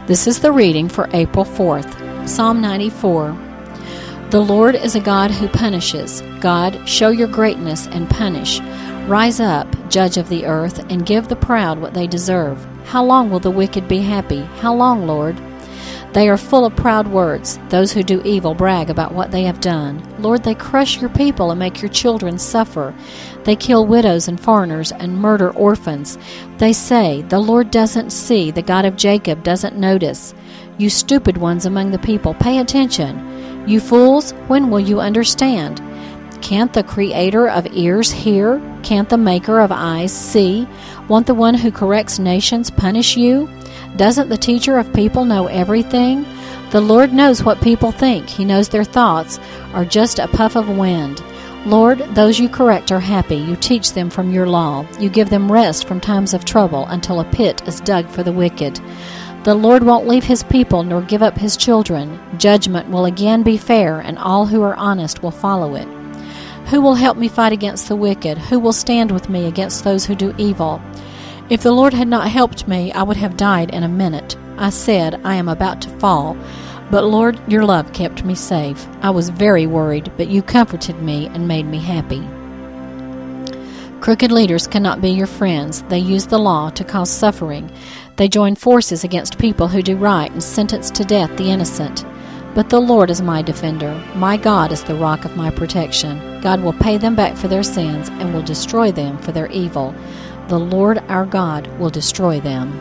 This is the reading for April 4th, Psalm 94. The Lord is a God who punishes. God, show your greatness and punish. Rise up, judge of the earth, and give the proud what they deserve. How long will the wicked be happy? How long, Lord? They are full of proud words. Those who do evil brag about what they have done. Lord, they crush your people and make your children suffer. They kill widows and foreigners and murder orphans. They say, the Lord doesn't see, the God of Jacob doesn't notice. You stupid ones among the people, pay attention. You fools, when will you understand? Can't the creator of ears hear? Can't the maker of eyes see? Won't the one who corrects nations punish you? Doesn't the teacher of people know everything? The Lord knows what people think. He knows their thoughts are just a puff of wind. Lord, those you correct are happy. You teach them from your law. You give them rest from times of trouble until a pit is dug for the wicked. The Lord won't leave his people nor give up his children. Judgment will again be fair, and all who are honest will follow it. Who will help me fight against the wicked? Who will stand with me against those who do evil? If the Lord had not helped me, I would have died in a minute. I said, I am about to fall. But Lord, your love kept me safe. I was very worried, but you comforted me and made me happy. Crooked leaders cannot be your friends. They use the law to cause suffering. They join forces against people who do right and sentence to death the innocent. But the Lord is my defender. My God is the rock of my protection. God will pay them back for their sins and will destroy them for their evil. The Lord our God will destroy them.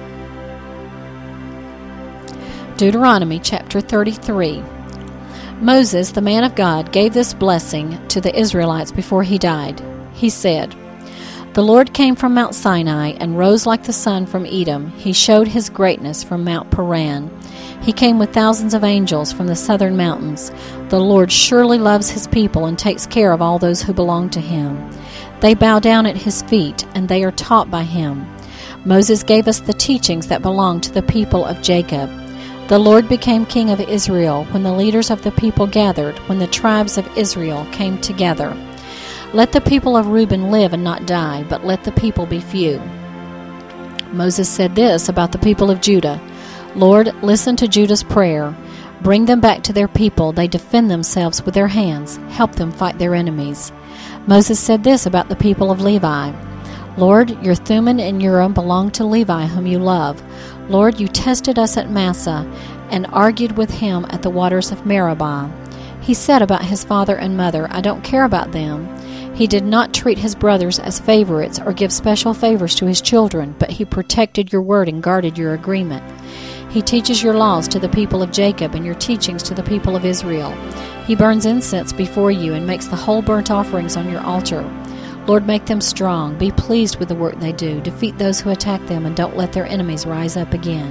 Deuteronomy chapter 33. Moses, the man of God, gave this blessing to the Israelites before he died. He said, The Lord came from Mount Sinai and rose like the sun from Edom. He showed his greatness from Mount Paran. He came with thousands of angels from the southern mountains. The Lord surely loves his people and takes care of all those who belong to him. They bow down at his feet, and they are taught by him. Moses gave us the teachings that belong to the people of Jacob. The Lord became king of Israel when the leaders of the people gathered, when the tribes of Israel came together. Let the people of Reuben live and not die, but let the people be few. Moses said this about the people of Judah, Lord, listen to Judah's prayer. Bring them back to their people. They defend themselves with their hands. Help them fight their enemies. Moses said this about the people of Levi. Lord, your Thummim and Urim belong to Levi, whom you love. Lord, you tested us at Massah and argued with him at the waters of Meribah. He said about his father and mother, I don't care about them. He did not treat his brothers as favorites or give special favors to his children, but he protected your word and guarded your agreement. He teaches your laws to the people of Jacob and your teachings to the people of Israel. He burns incense before you and makes the whole burnt offerings on your altar. Lord, make them strong. Be pleased with the work they do. Defeat those who attack them and don't let their enemies rise up again.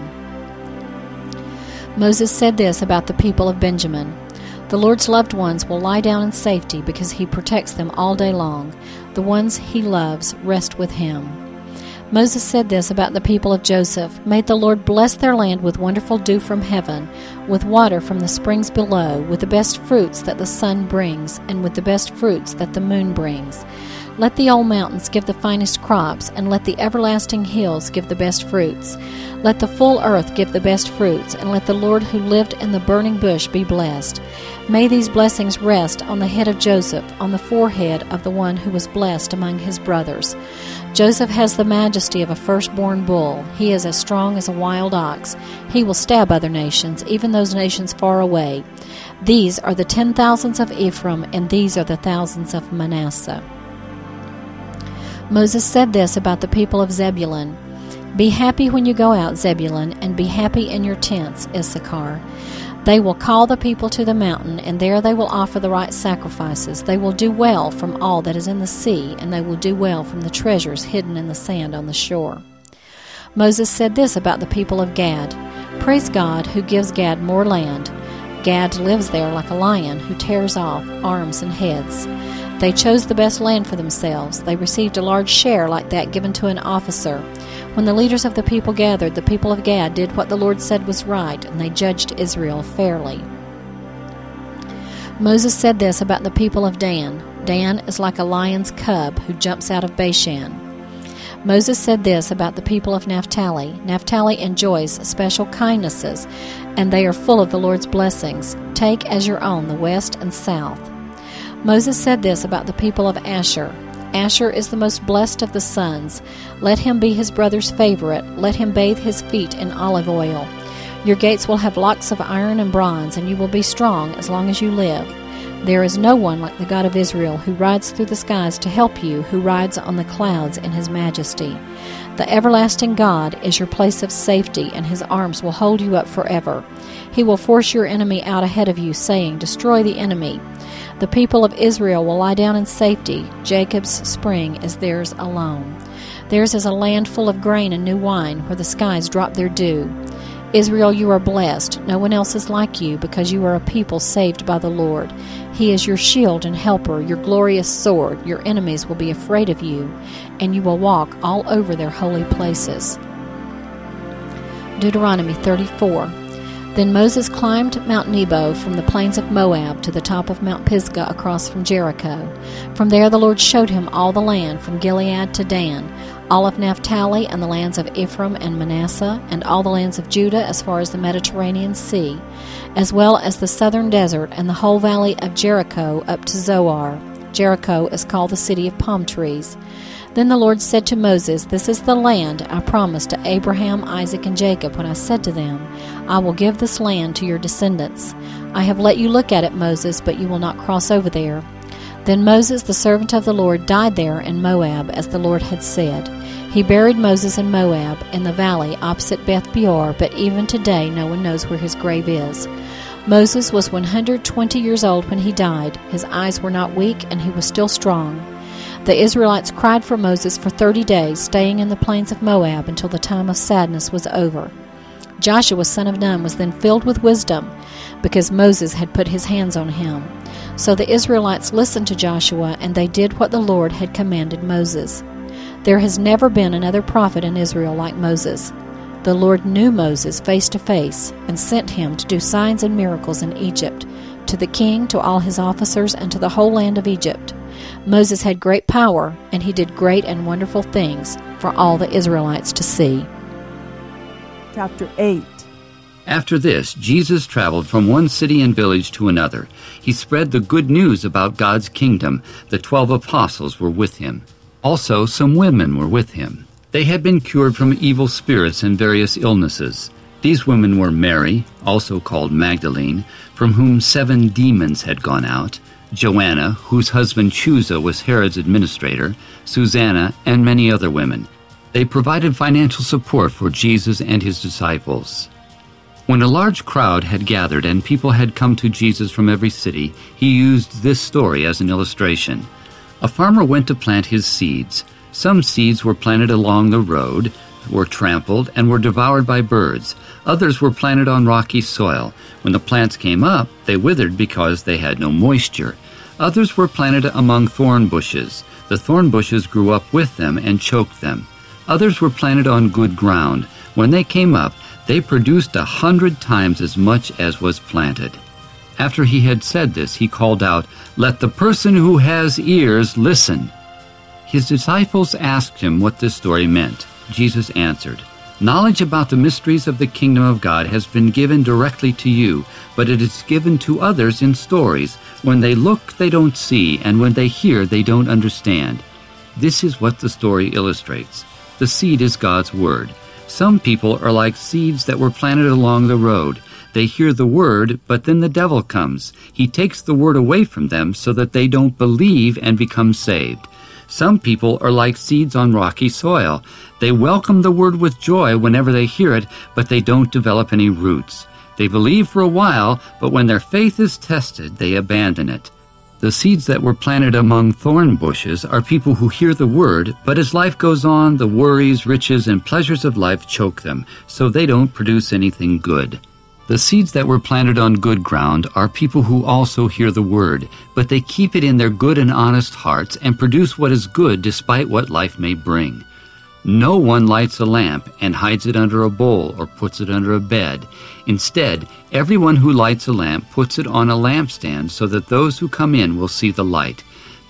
Moses said this about the people of Benjamin. The Lord's loved ones will lie down in safety because he protects them all day long. The ones he loves rest with him. Moses said this about the people of Joseph. May the Lord bless their land with wonderful dew from heaven, with water from the springs below, with the best fruits that the sun brings, and with the best fruits that the moon brings. Let the old mountains give the finest crops, and let the everlasting hills give the best fruits. Let the full earth give the best fruits, and let the Lord who lived in the burning bush be blessed. May these blessings rest on the head of Joseph, on the forehead of the one who was blessed among his brothers. Joseph has the majesty of a firstborn bull. He is as strong as a wild ox. He will stab other nations, even those nations far away. These are the 10,000s of Ephraim, and these are the thousands of Manasseh. Moses said this about the people of Zebulun. Be happy when you go out, Zebulun, and be happy in your tents, Issachar. They will call the people to the mountain, and there they will offer the right sacrifices. They will do well from all that is in the sea, and they will do well from the treasures hidden in the sand on the shore. Moses said this about the people of Gad. Praise God who gives Gad more land. Gad lives there like a lion who tears off arms and heads. They chose the best land for themselves. They received a large share like that given to an officer. When the leaders of the people gathered, the people of Gad did what the Lord said was right, and they judged Israel fairly. Moses said this about the people of Dan. Dan is like a lion's cub who jumps out of Bashan. Moses said this about the people of Naphtali. Naphtali enjoys special kindnesses, and they are full of the Lord's blessings. Take as your own the west and south. Moses said this about the people of Asher. Asher is the most blessed of the sons. Let him be his brother's favorite. Let him bathe his feet in olive oil. Your gates will have locks of iron and bronze, and you will be strong as long as you live. There is no one like the God of Israel, who rides through the skies to help you, who rides on the clouds in his majesty. The everlasting God is your place of safety, and his arms will hold you up forever. He will force your enemy out ahead of you, saying, Destroy the enemy. The people of Israel will lie down in safety. Jacob's spring is theirs alone. Theirs is a land full of grain and new wine, where the skies drop their dew. Israel, you are blessed. No one else is like you, because you are a people saved by the Lord. He is your shield and helper, your glorious sword. Your enemies will be afraid of you, and you will walk all over their holy places. Deuteronomy 34. Then Moses climbed Mount Nebo from the plains of Moab to the top of Mount Pisgah across from Jericho. From there the Lord showed him all the land from Gilead to Dan, all of Naphtali and the lands of Ephraim and Manasseh, and all the lands of Judah as far as the Mediterranean Sea, as well as the southern desert and the whole valley of Jericho up to Zoar. Jericho is called the city of palm trees. Then the Lord said to Moses, This is the land I promised to Abraham, Isaac, and Jacob when I said to them, I will give this land to your descendants. I have let you look at it, Moses, but you will not cross over there. Then Moses, the servant of the Lord, died there in Moab, as the Lord had said. He buried Moses in Moab, in the valley opposite Beth Peor, but even today no one knows where his grave is. Moses was 120 years old when he died. His eyes were not weak, and he was still strong. The Israelites cried for Moses for 30 days, staying in the plains of Moab until the time of sadness was over. Joshua son of Nun was then filled with wisdom, because Moses had put his hands on him. So the Israelites listened to Joshua, and they did what the Lord had commanded Moses. There has never been another prophet in Israel like Moses. The Lord knew Moses face to face, and sent him to do signs and miracles in Egypt, to the king, to all his officers, and to the whole land of Egypt. Moses had great power, and he did great and wonderful things for all the Israelites to see. Chapter 8. After this, Jesus traveled from one city and village to another. He spread the good news about God's kingdom. The 12 apostles were with him. Also, some women were with him. They had been cured from evil spirits and various illnesses. These women were Mary, also called Magdalene, from whom 7 demons had gone out, Joanna, whose husband Chuza was Herod's administrator, Susanna, and many other women. They provided financial support for Jesus and his disciples. When a large crowd had gathered and people had come to Jesus from every city, he used this story as an illustration. A farmer went to plant his seeds. Some seeds were planted along the road, were trampled, and were devoured by birds. Others were planted on rocky soil. When the plants came up, they withered because they had no moisture. Others were planted among thorn bushes. The thorn bushes grew up with them and choked them. Others were planted on good ground. When they came up, they produced 100 times as much as was planted. After he had said this, he called out, "Let the person who has ears listen." His disciples asked him what this story meant. Jesus answered, "Knowledge about the mysteries of the kingdom of God has been given directly to you, but it is given to others in stories. When they look, they don't see, and when they hear, they don't understand." This is what the story illustrates. The seed is God's word. Some people are like seeds that were planted along the road. They hear the word, but then the devil comes. He takes the word away from them so that they don't believe and become saved. Some people are like seeds on rocky soil. They welcome the word with joy whenever they hear it, but they don't develop any roots. They believe for a while, but when their faith is tested, they abandon it. The seeds that were planted among thorn bushes are people who hear the word, but as life goes on, the worries, riches, and pleasures of life choke them, so they don't produce anything good. The seeds that were planted on good ground are people who also hear the word, but they keep it in their good and honest hearts and produce what is good despite what life may bring. No one lights a lamp and hides it under a bowl or puts it under a bed. Instead, everyone who lights a lamp puts it on a lampstand so that those who come in will see the light.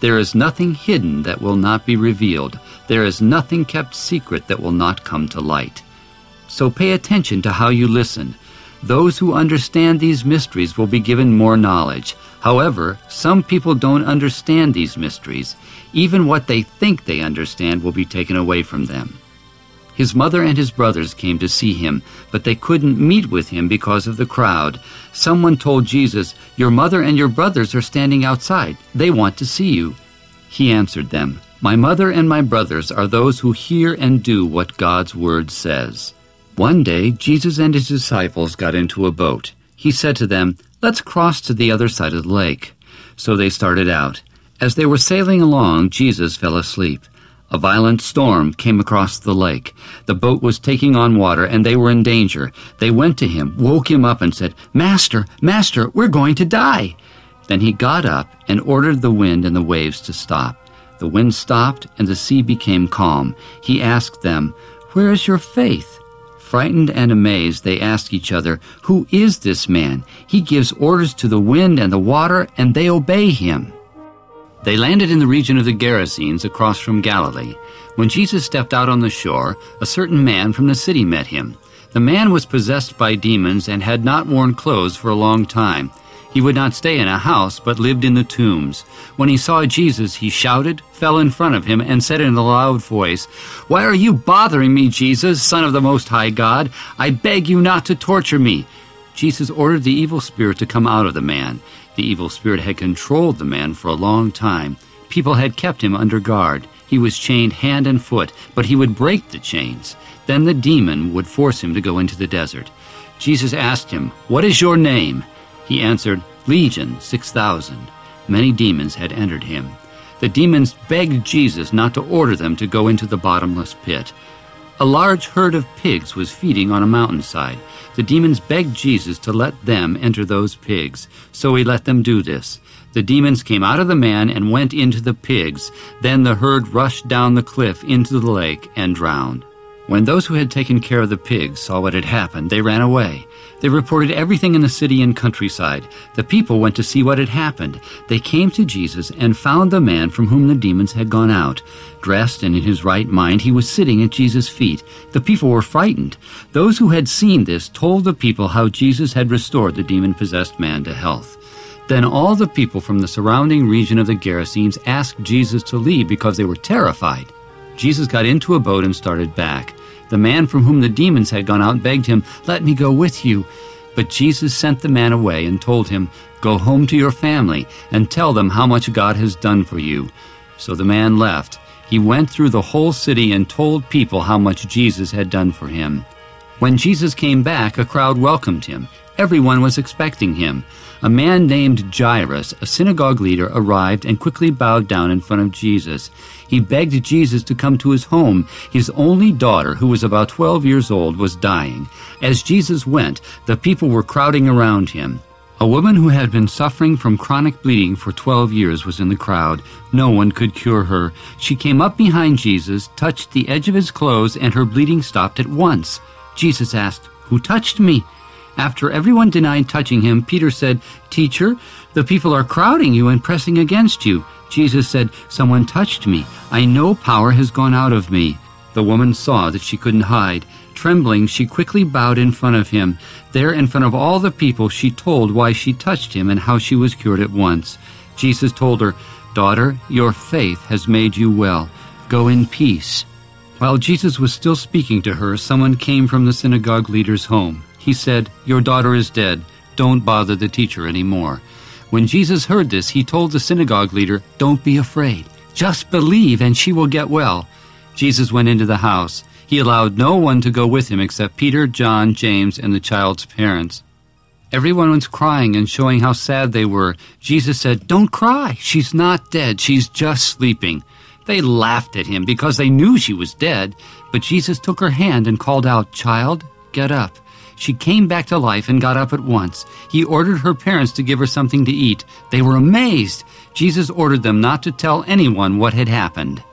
There is nothing hidden that will not be revealed. There is nothing kept secret that will not come to light. So pay attention to how you listen. Those who understand these mysteries will be given more knowledge. However, some people don't understand these mysteries. Even what they think they understand will be taken away from them. His mother and his brothers came to see him, but they couldn't meet with him because of the crowd. Someone told Jesus, "Your mother and your brothers are standing outside. They want to see you." He answered them, "My mother and my brothers are those who hear and do what God's word says." One day, Jesus and his disciples got into a boat. He said to them, "Let's cross to the other side of the lake." So they started out. As they were sailing along, Jesus fell asleep. A violent storm came across the lake. The boat was taking on water, and they were in danger. They went to him, woke him up, and said, "Master, Master, we're going to die." Then he got up and ordered the wind and the waves to stop. The wind stopped, and the sea became calm. He asked them, "Where is your faith?" Frightened and amazed, they asked each other, "Who is this man? He gives orders to the wind and the water, and they obey him." They landed in the region of the Gerasenes across from Galilee. When Jesus stepped out on the shore, a certain man from the city met him. The man was possessed by demons and had not worn clothes for a long time. He would not stay in a house, but lived in the tombs. When he saw Jesus, he shouted, fell in front of him, and said in a loud voice, "Why are you bothering me, Jesus, Son of the Most High God? I beg you not to torture me." Jesus ordered the evil spirit to come out of the man. The evil spirit had controlled the man for a long time. People had kept him under guard. He was chained hand and foot, but he would break the chains. Then the demon would force him to go into the desert. Jesus asked him, "What is your name?" He answered, "Legion, 6,000. Many demons had entered him. The demons begged Jesus not to order them to go into the bottomless pit. A large herd of pigs was feeding on a mountainside. The demons begged Jesus to let them enter those pigs, so he let them do this. The demons came out of the man and went into the pigs. Then the herd rushed down the cliff into the lake and drowned. When those who had taken care of the pigs saw what had happened, they ran away. They reported everything in the city and countryside. The people went to see what had happened. They came to Jesus and found the man from whom the demons had gone out. Dressed and in his right mind, he was sitting at Jesus' feet. The people were frightened. Those who had seen this told the people how Jesus had restored the demon-possessed man to health. Then all the people from the surrounding region of the Gerasenes asked Jesus to leave because they were terrified. Jesus got into a boat and started back. The man from whom the demons had gone out begged him, "Let me go with you." But Jesus sent the man away and told him, "Go home to your family and tell them how much God has done for you." So the man left. He went through the whole city and told people how much Jesus had done for him. When Jesus came back, a crowd welcomed him. Everyone was expecting him. A man named Jairus, a synagogue leader, arrived and quickly bowed down in front of Jesus. He begged Jesus to come to his home. His only daughter, who was about 12 years old, was dying. As Jesus went, the people were crowding around him. A woman who had been suffering from chronic bleeding for 12 years was in the crowd. No one could cure her. She came up behind Jesus, touched the edge of his clothes, and her bleeding stopped at once. Jesus asked, "Who touched me?" After everyone denied touching him, Peter said, "Teacher, the people are crowding you and pressing against you." Jesus said, "Someone touched me. I know power has gone out of me." The woman saw that she couldn't hide. Trembling, she quickly bowed in front of him. There, in front of all the people, she told why she touched him and how she was cured at once. Jesus told her, "Daughter, your faith has made you well. Go in peace." While Jesus was still speaking to her, someone came from the synagogue leader's home. He said, "Your daughter is dead. Don't bother the teacher anymore." When Jesus heard this, he told the synagogue leader, "Don't be afraid. Just believe and she will get well." Jesus went into the house. He allowed no one to go with him except Peter, John, James, and the child's parents. Everyone was crying and showing how sad they were. Jesus said, "Don't cry. She's not dead. She's just sleeping." They laughed at him because they knew she was dead. But Jesus took her hand and called out, "Child, get up." She came back to life and got up at once. He ordered her parents to give her something to eat. They were amazed. Jesus ordered them not to tell anyone what had happened.